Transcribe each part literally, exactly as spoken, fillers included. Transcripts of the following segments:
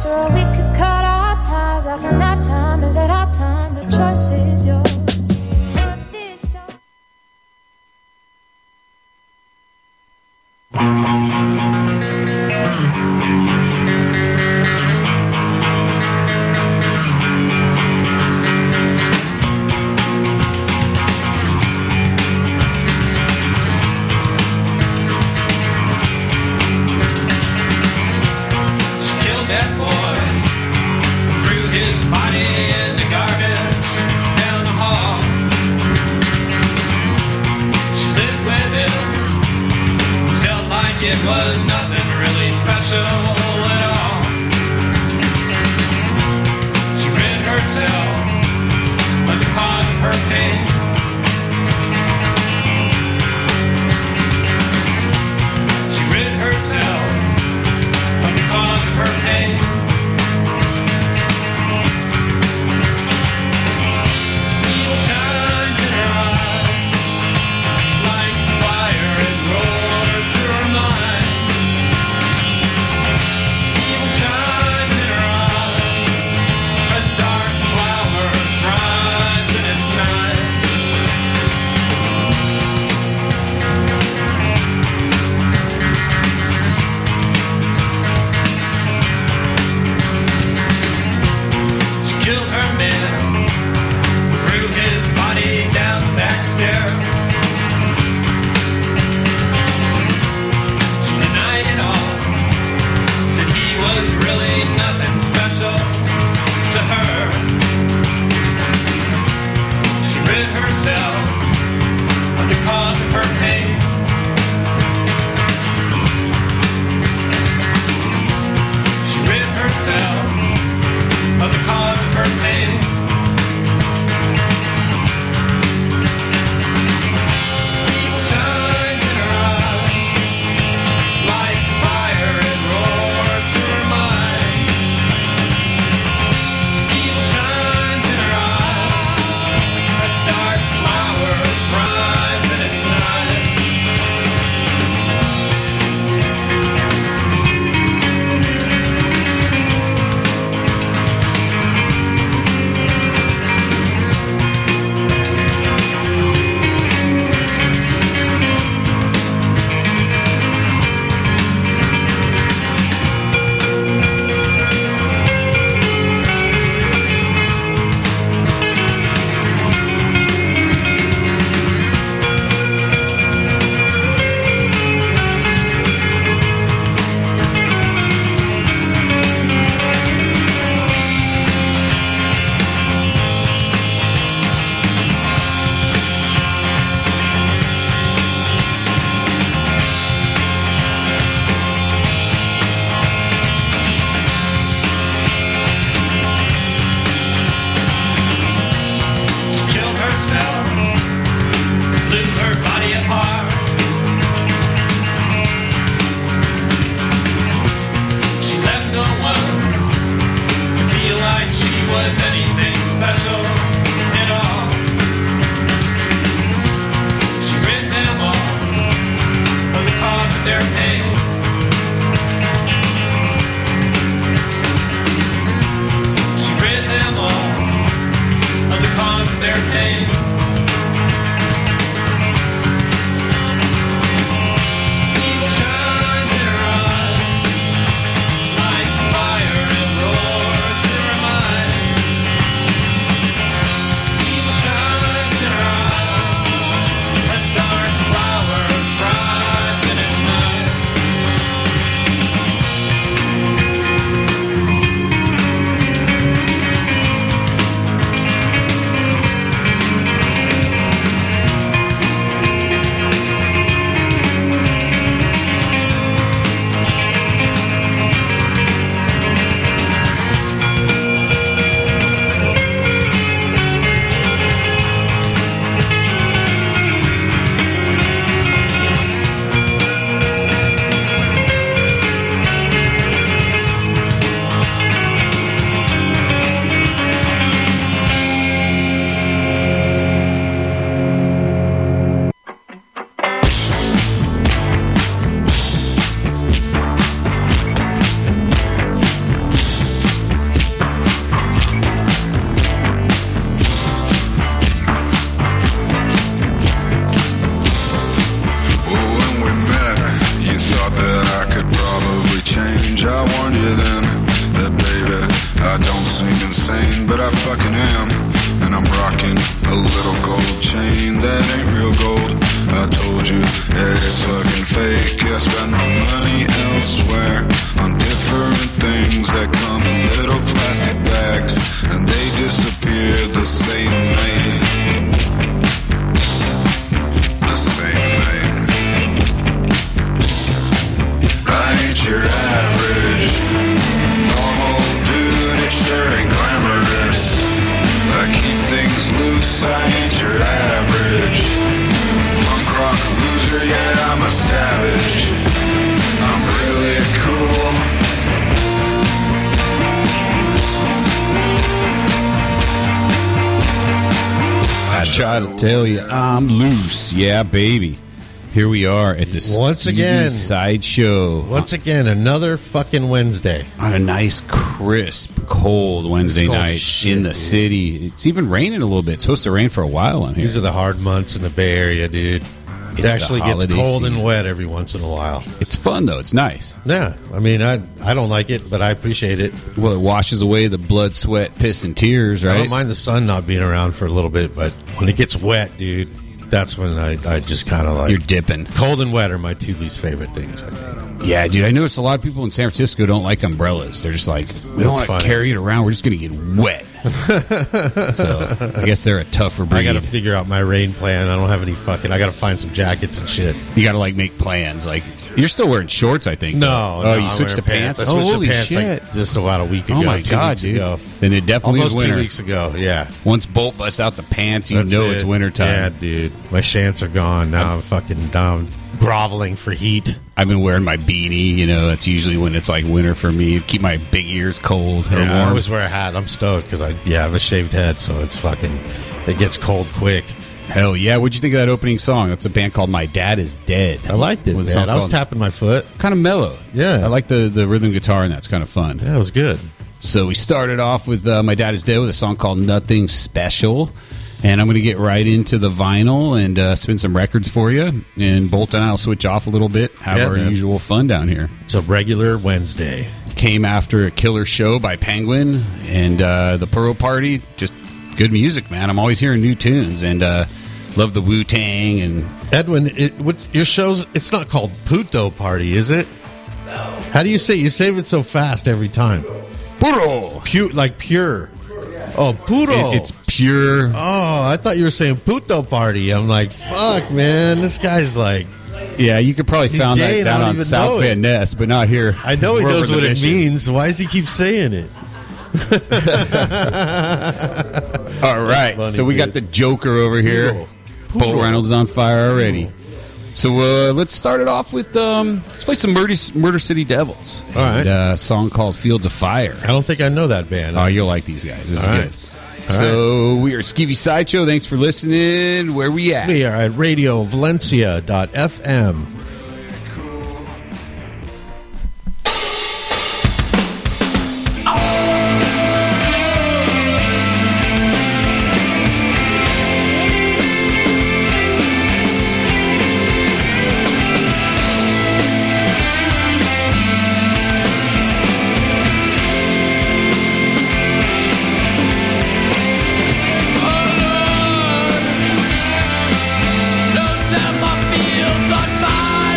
closer, or we could cut our ties off. And that time is at our time. The choice is yours. Like fire, it roars through her mind. I fucking am. And I'm rocking a little gold chain that ain't real gold. I told you that it's fucking fake. I spend my money elsewhere on different things that come in little plastic bags, and they disappear the same night. The same night. I ain't your average normal dude, it sure ain't glamorous. I keep things loose, I ain't your average punk rock loser, yeah, I'm a savage. I'm really cool. I try to tell you I'm loose, yeah, baby. Here we are at the once again sideshow. Once again, another fucking Wednesday on a nice, crisp, cold Wednesday cold night shit, in the dude. city. It's even raining a little bit. It's supposed to rain for a while on here. These are the hard months in the Bay Area, dude. It It's actually the gets holiday cold season. and wet every once in a while. It's fun though. It's nice. Yeah, I mean, I I don't like it, but I appreciate it. Well, it washes away the blood, sweat, piss, and tears, I right? don't mind the sun not being around for a little bit, but when it gets wet, dude, that's when I, I just kind of like... You're dipping. Cold and wet are my two least favorite things, I think. Yeah, dude, I noticed a lot of people in San Francisco don't like umbrellas. They're just like, we don't That's want to funny. carry it around. We're just going to get wet. So I guess they're a tougher breed. I got to figure out my rain plan. I don't have any fucking... I got to find some jackets and shit. You got to like make plans. Like you're still wearing shorts, I think. No, Oh, no, you I'm switched to wearing pants. I switched Holy to pants shit! Like just about a week ago. Oh my two god, weeks dude! Ago. Then it definitely Almost is winter. two weeks ago. Yeah. Once Bolt busts out the pants, you That's know it. it's winter time. Yeah, dude. My shants are gone. Now I'm fucking down, groveling for heat. I've been wearing my beanie. You know, that's usually when it's like winter for me. Keep my big ears cold or Yeah, I warm. always wear a hat. I'm stoked because I yeah I have a shaved head, so it's fucking it gets cold quick. Hell yeah! What'd you think of that opening song? That's a band called My Dad Is Dead. I liked it, With a man. song I was called- tapping my foot. kind of mellow. Yeah. I like the the rhythm guitar, and that's kind of fun. Yeah, it was good. So we started off with uh, My Dad Is Dead with a song called Nothing Special. And I'm going to get right into the vinyl and uh, spin some records for you. And Bolt and I will switch off a little bit, have Yeah, our man. usual fun down here. It's a regular Wednesday. Came after a killer show by Penguin and uh, the Pearl Party. Just good music, man. I'm always hearing new tunes. And uh, love the Wu-Tang. And Edwin, it, what, your show's it's not called Puto Party, is it? No. How do you say? You save it so fast every time. Puro! Pu- like pure. Oh, puro. It- it's pure. Oh, I thought you were saying puto party. I'm like, fuck, man. This guy's like, Yeah, you could probably He's found gay that and I down don't on even South know it. Van Ness, but not here. I know he We're knows over what the it mission. means. Why does he keep saying it? All right, funny, so we got dude. the Joker over here. Puro. Bolt Puro. Reynolds is on fire already. So uh, let's start it off with um, let's play some Murder, Murder City Devils. All right. And, uh, a song called Fields of Fire. I don't think I know that band. Oh, you'll like these guys. This is All good. right. So we are Skeevy Sideshow. Thanks for listening. Where we at? We are at radio valencia dot f m. Don't set my fields on fire.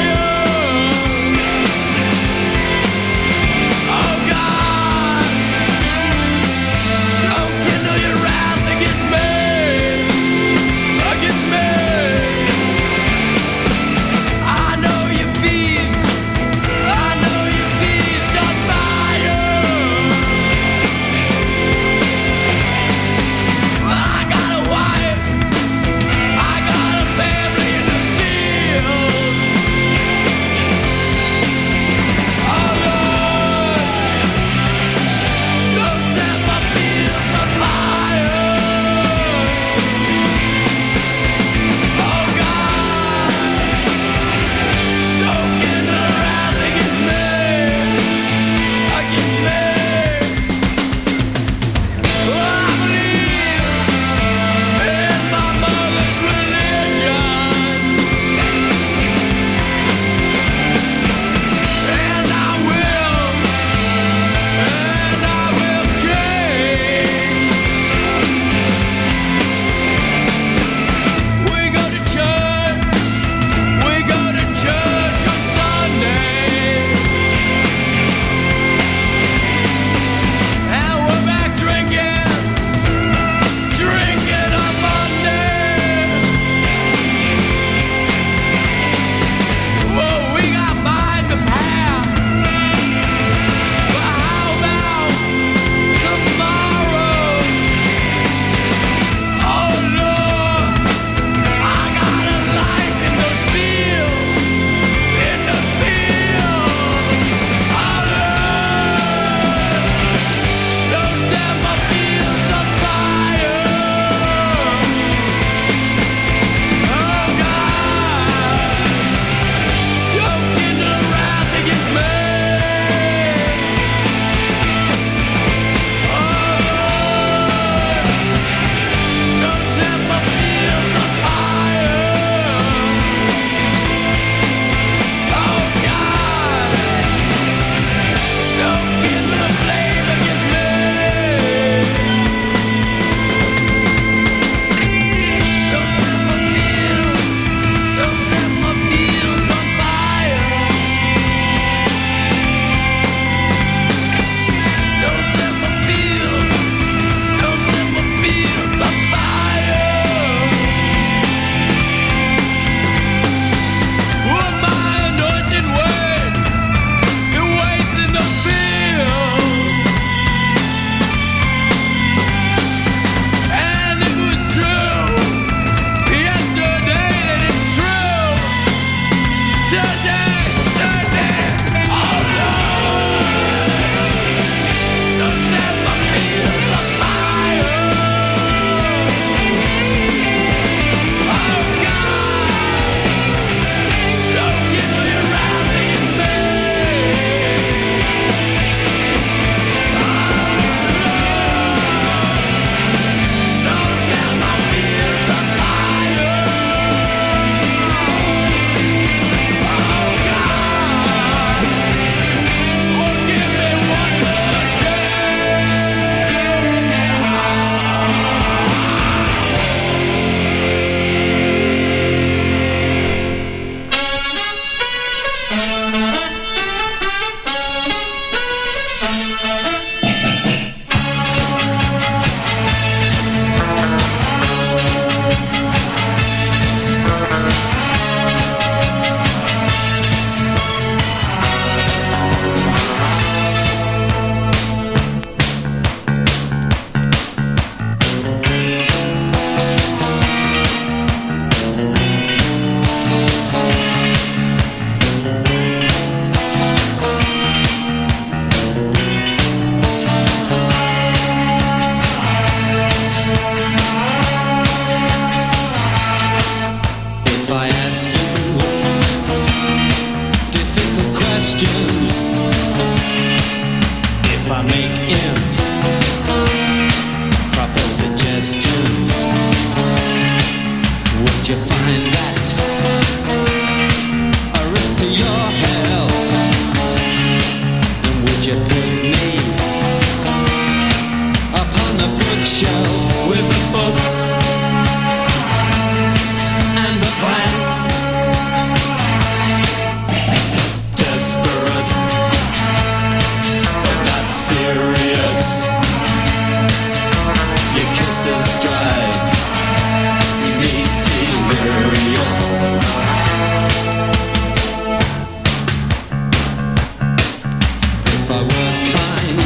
I were kind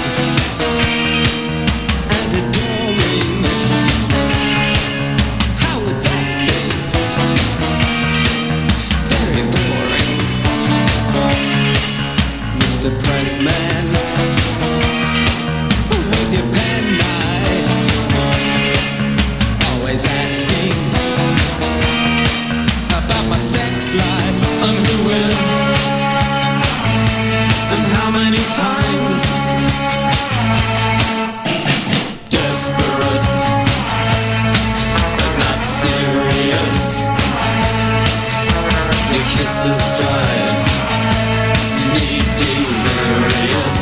and adoring, how would that be? Very boring. Mister Pressman, with your penknife, always asking about my sex life and who with and how many times. Desperate but not serious. Your kisses drive me delirious.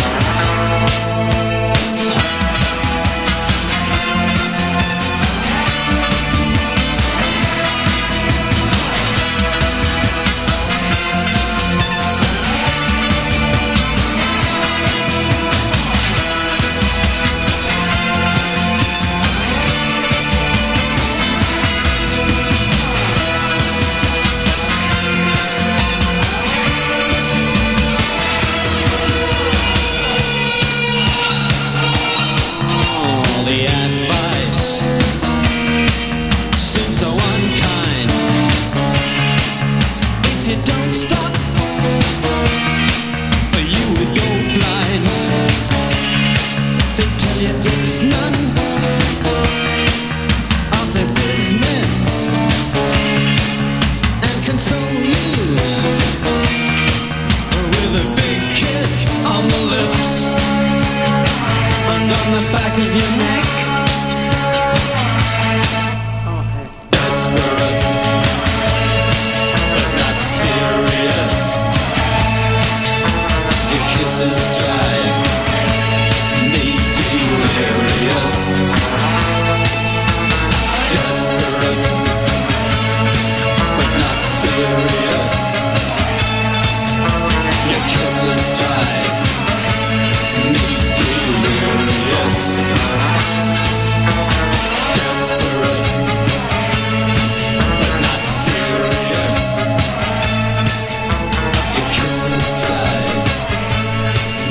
All the advice seems so unkind. If you don't stop, you would go blind. They tell you it's none of their business and console you with a big kiss on the lips and on the back of your neck. Desperate but not serious. Your kisses drive me delirious. Desperate but not serious. Your kisses drive me delirious. Desperate but not serious. Your kisses drive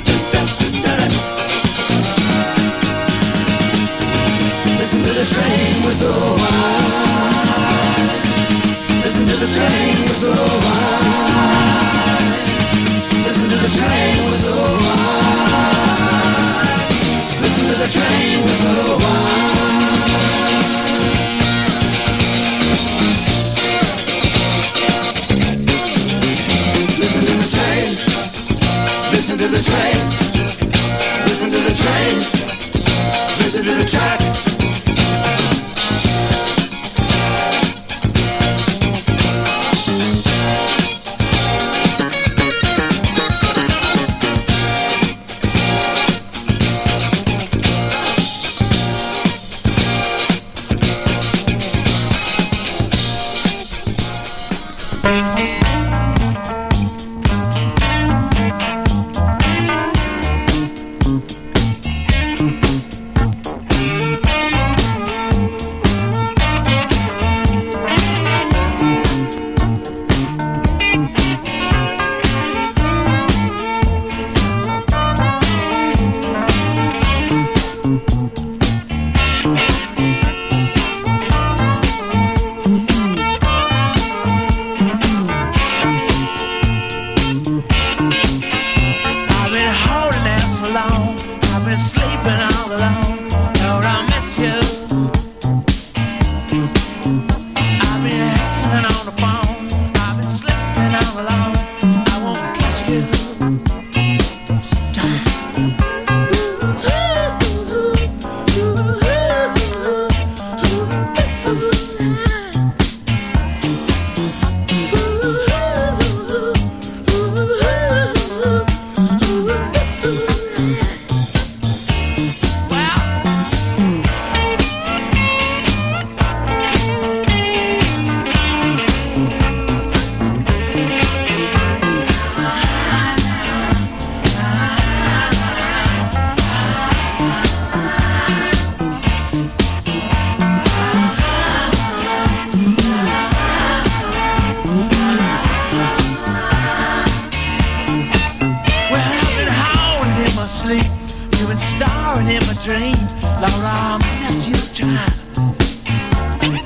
Listen to the train whistle. Listen to the train whistle. Listen to the train whistle. Listen to the train whistle. Listen to the train. Listen to the train. Listen to the train. Listen to the track. You've been starring in my dreams. Lord, I miss you, child.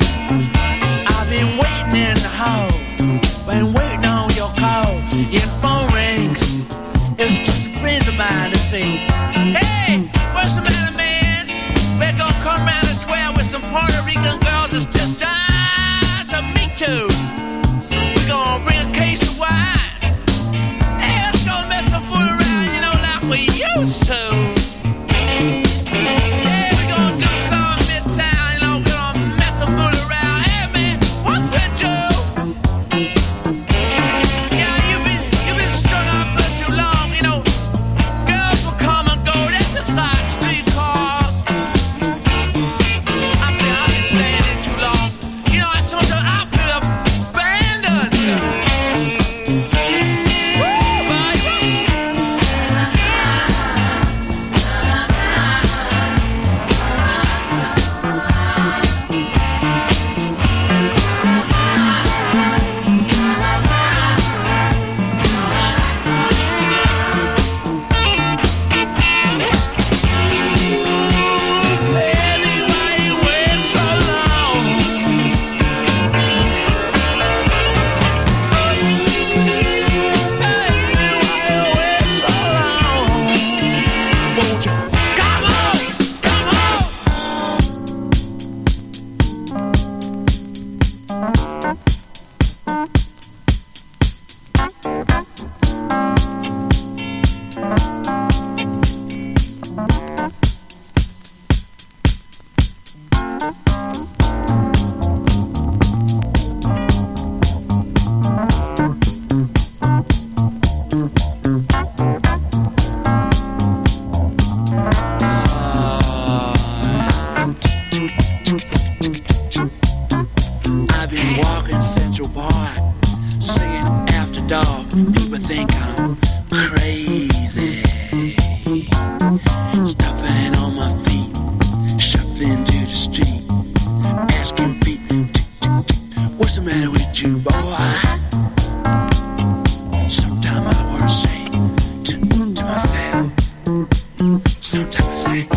Puerto Rican girls is just ah, to me too. We're gonna bring a case of wine. Hey, let's go mess some fool around, you know, like we used to. Yeah, we're gonna do Club Midtown, you know, we're gonna mess some fool around. Hey, man, what's with you? Yeah, you've been, you've been strung out for too long, you know. Girls will come and go, that's just like streetcars. I say I've been standing too long. You know, I sometimes I feel abandoned. Woo, baby. Baby, why you wait so long? Baby, why you wait so long? Won't you come on, come on? I've been walking Central Park, singing after dark. People think I'm crazy. Stuffing on my feet, shuffling to the street, asking people, what's the matter with you, boy? Sometimes I want to say to, to myself, sometimes I say,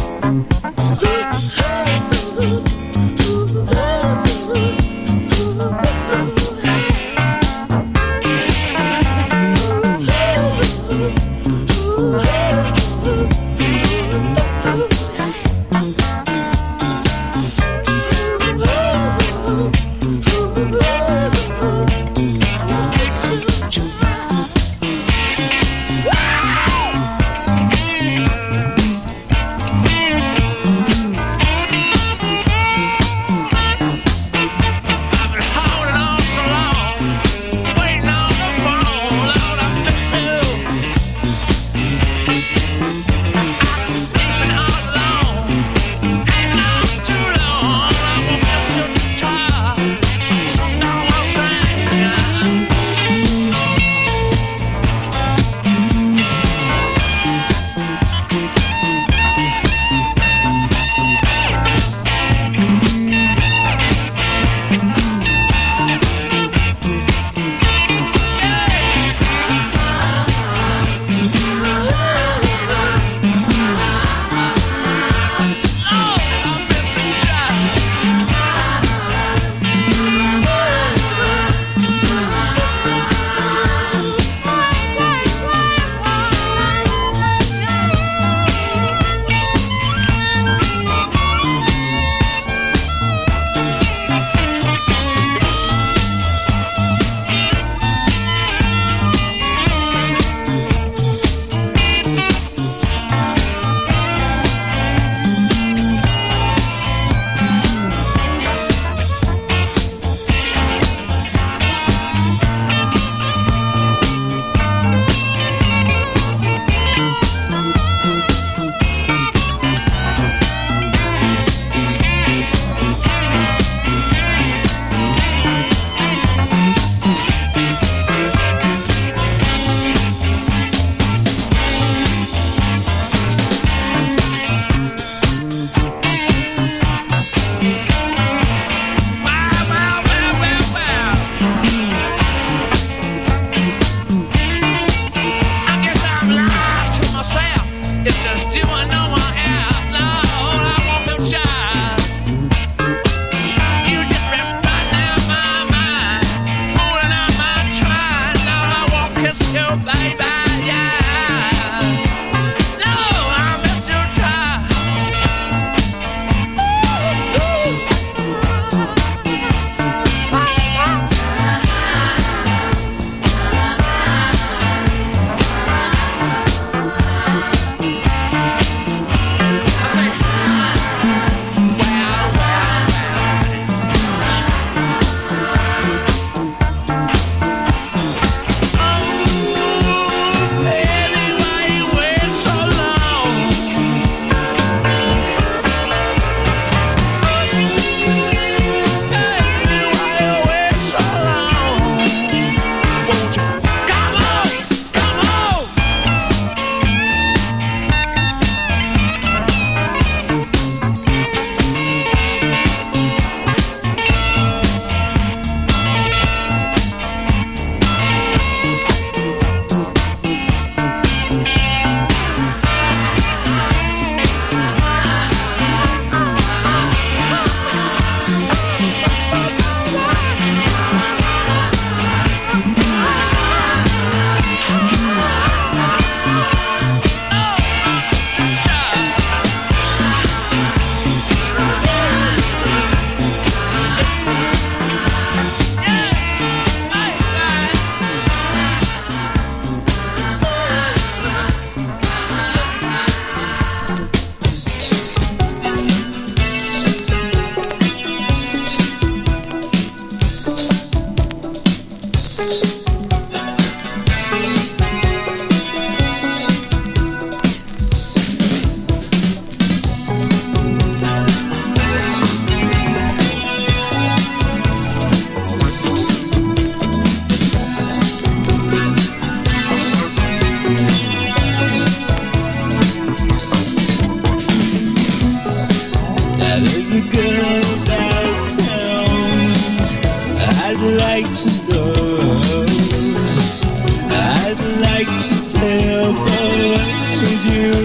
There's a girl about town I'd like to know. I'd like to slip away with you.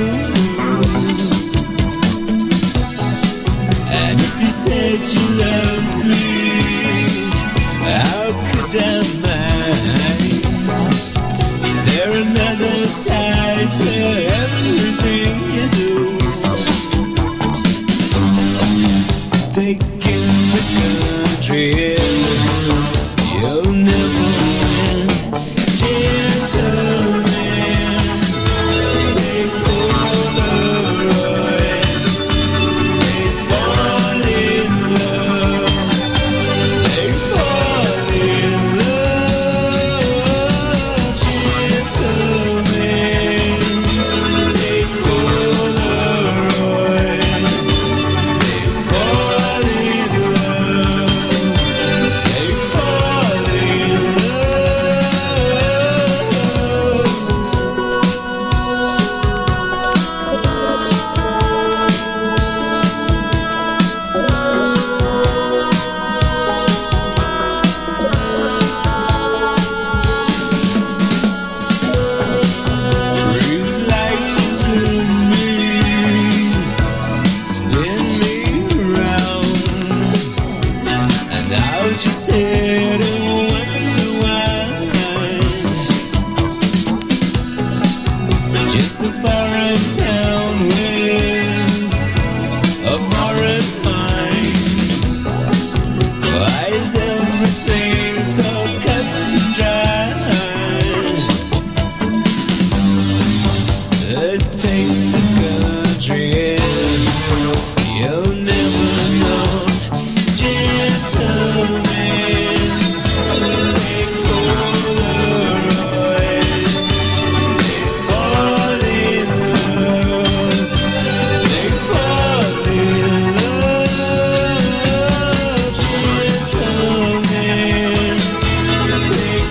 And if you said you loved me, how could I mind? Is there another side to everything you do? Taking the country, you'll never win. Gentlemen, take Polaroids. They fall in love. They fall in love. Gentlemen, take Polaroids. They fall in love. They fall in Breathe life into me, spin me around, and I'll just sit and wonder why. Just a foreign town with a foreign mind. Why is everything so cut and dry? The taste of country, you'll never know. Gentlemen, take Polaroids. They fall in love. They fall in love. Gentlemen, take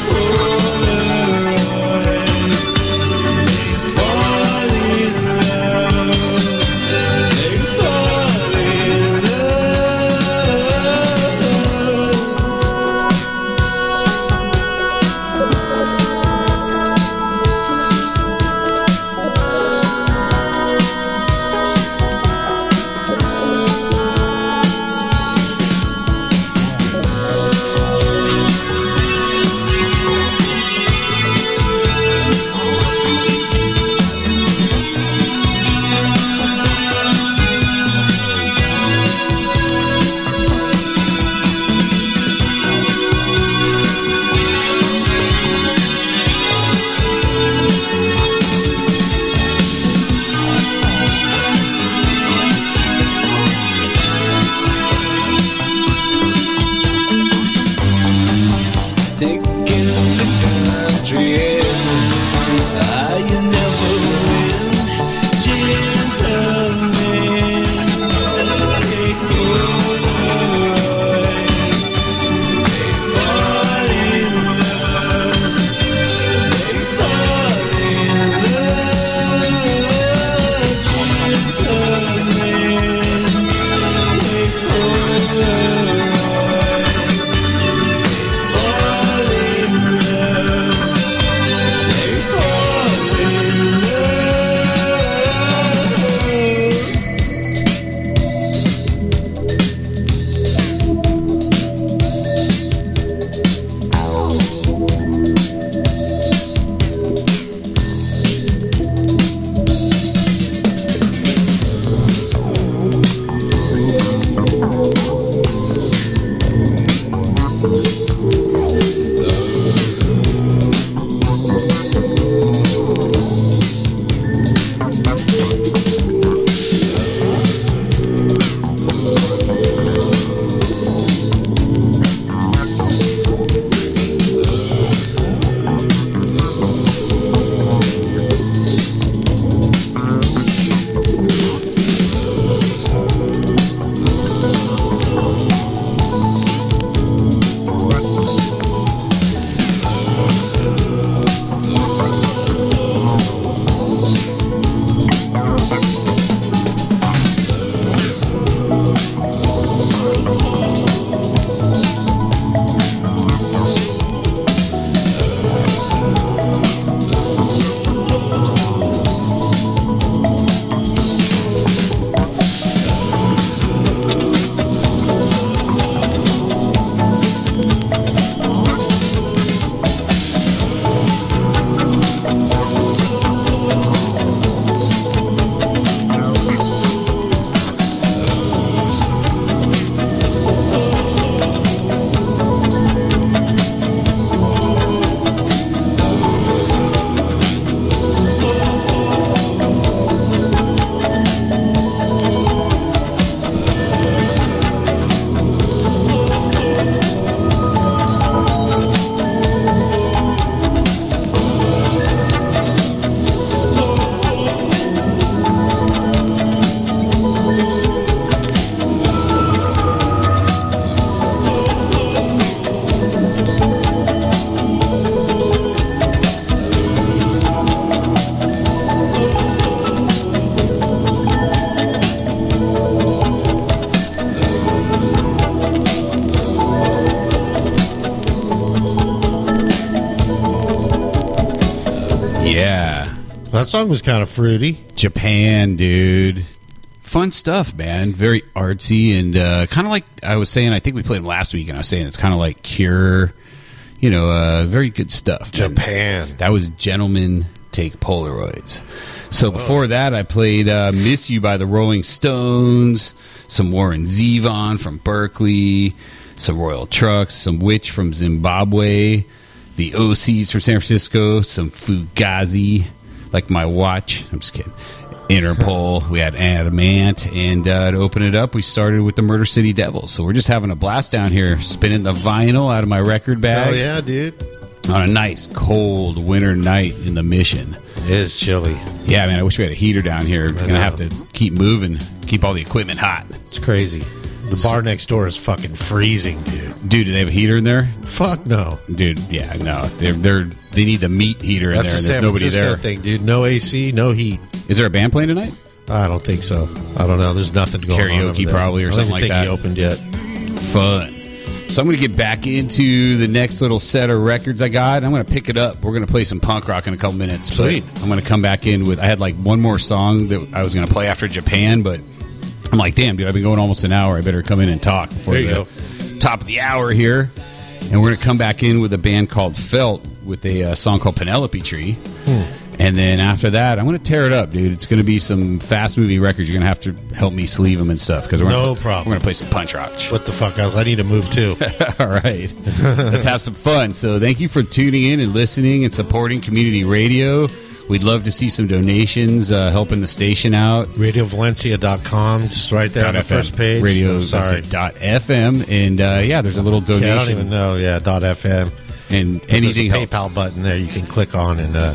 Polaroids. They fall in love. They fall in taking the country, ah, you never win. Gentlemen, take Polaroids. They fall in love. They fall in love. Gentlemen, take Polaroids. Fall in love. that song was kind of fruity. Japan, dude. Fun stuff, man. Very artsy and uh, kind of like I was saying. I think we played them last week, and I was saying it's kind of like Cure. You know, uh, very good stuff. man. Japan. That was Gentlemen Take Polaroids. So before that, I played uh, Miss You by the Rolling Stones, some Warren Zevon from Berkeley, some Royal Trucks, some Witch from Zimbabwe, the O Cs from San Francisco, some Fugazi, like my watch. I'm just kidding. Interpol. We had Adamant. And uh, to open it up, we started with the Murder City Devils. So we're just having a blast down here, spinning the vinyl out of my record bag. Oh, yeah, dude. On a nice, cold winter night in the Mission. It is chilly. Yeah, man, I wish we had a heater down here. We're going to have to keep moving, keep all the equipment hot. It's crazy. The bar next door is fucking freezing, dude. Dude, do they have a heater in there? Fuck no. Dude, yeah, no. They're, they're, they need the meat heater in That's there, a and San there's nobody Francisco there. thing, dude. No A C, no heat. Is there a band playing tonight? I don't think so. I don't know. There's nothing going on. Karaoke over there. probably or I don't something even like think that. he opened yet. Fun. So I'm going to get back into the next little set of records I got. And I'm going to pick it up. We're going to play some punk rock in a couple minutes. but Sweet. I'm going to come back in with, I had like one more song that I was going to play after Japan, but I'm like, damn, dude, I've been going almost an hour. I better come in and talk before There you the go. top of the hour here. And we're going to come back in with a band called Felt with a uh, song called Penelope Tree. Hmm. And then after that, I'm going to tear it up, dude. It's going to be some fast-moving records. You're going to have to help me sleeve them and stuff. Cause we're No gonna, problem. We're going to play some punch rock. What the fuck else? I need to move too. All right. Let's have some fun. So thank you for tuning in and listening and supporting community radio. We'd love to see some donations, uh, helping the station out. radio valencia dot com, just right there on the F M. first page. Radio Oh, sorry. dot F M. And uh, yeah, there's a little donation. Yeah, I don't even know. Yeah, dot F M. And There's a anything helps. PayPal button there you can click on and uh,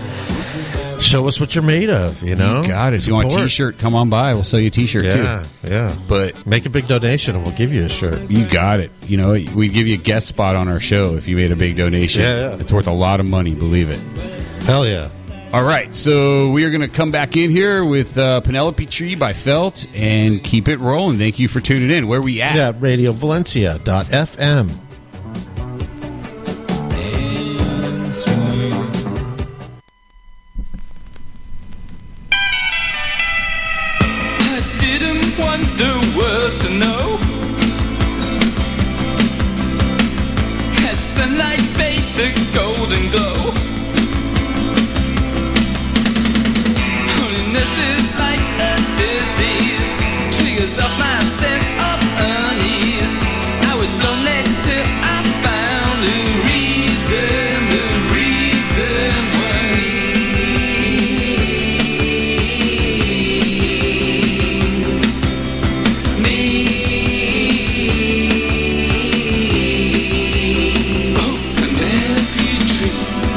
show us what you're made of, you know? You got it. If you want a Support. t-shirt, come on by. We'll sell you a t-shirt Yeah, too. yeah. But Make a big donation and we'll give you a shirt. you got it. You know, we'd give you a guest spot on our show if you made a big donation. Yeah, yeah. It's worth a lot of money, believe it. Hell yeah. All right, so we are going to come back in here with uh, Penelope Tree by Felt and keep it rolling. Thank you for tuning in. Where we at? Yeah, radio valencia dot F M. I didn't want the world to know that sunlight fade the golden glow. Holiness is like a disease, triggers up my sense of unease. I was lonely till I found the reason, the reason was me. Oh, Penelope Tree.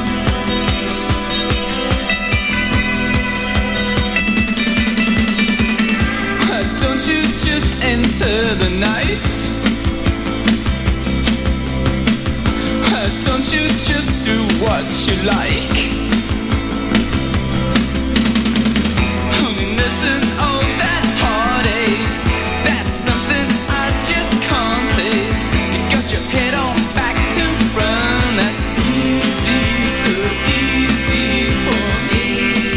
Why don't you just enter the night? Why don't you just do what you like? Holiness and all that heartache, that's something I just can't take. You got your head on back to front, that's easy, so easy for me.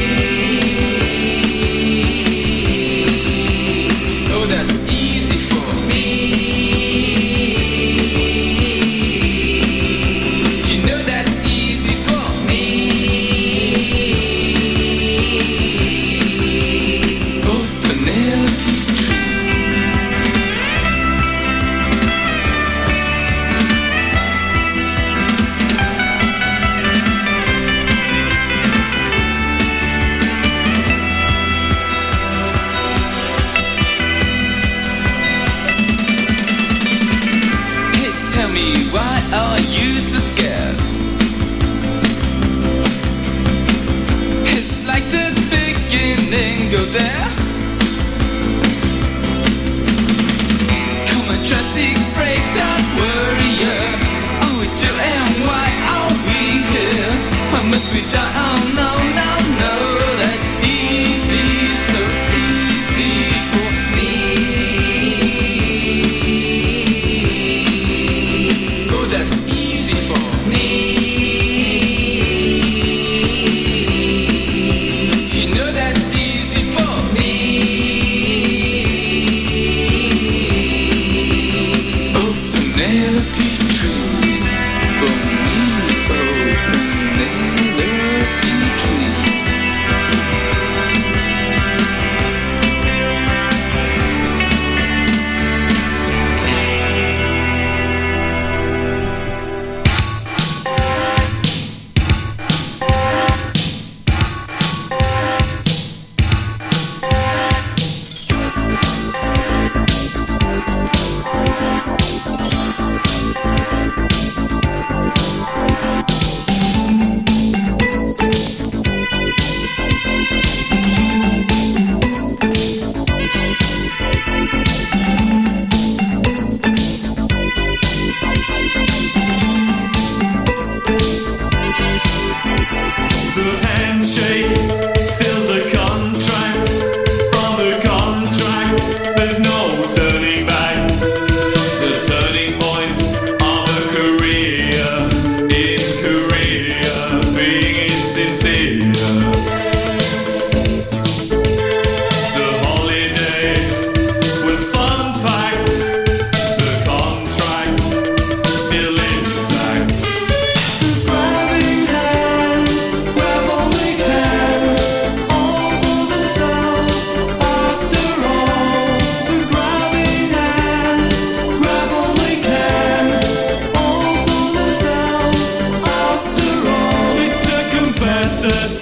Oh, that's easy for me. You know that's easy for me.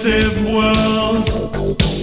expensive world.